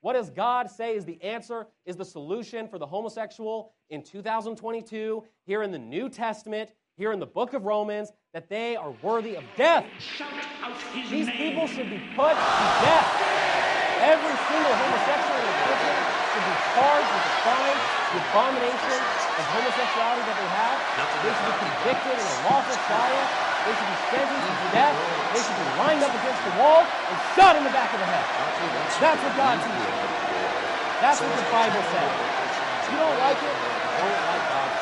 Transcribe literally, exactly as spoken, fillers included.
What does God say is the answer, is the solution for the homosexual in two thousand twenty-two, here in the New Testament, here in the book of Romans, that they are worthy of death. These people should be put to death. Every single homosexual in the country should be charged with the crime, the abomination of homosexuality that they have. They should be convicted in a lawful trial. They should be sentenced to death. They should be lined up against the wall and shot in the back of the head. That's what God teaches. That's what the Bible says. If you don't like it, you don't like God.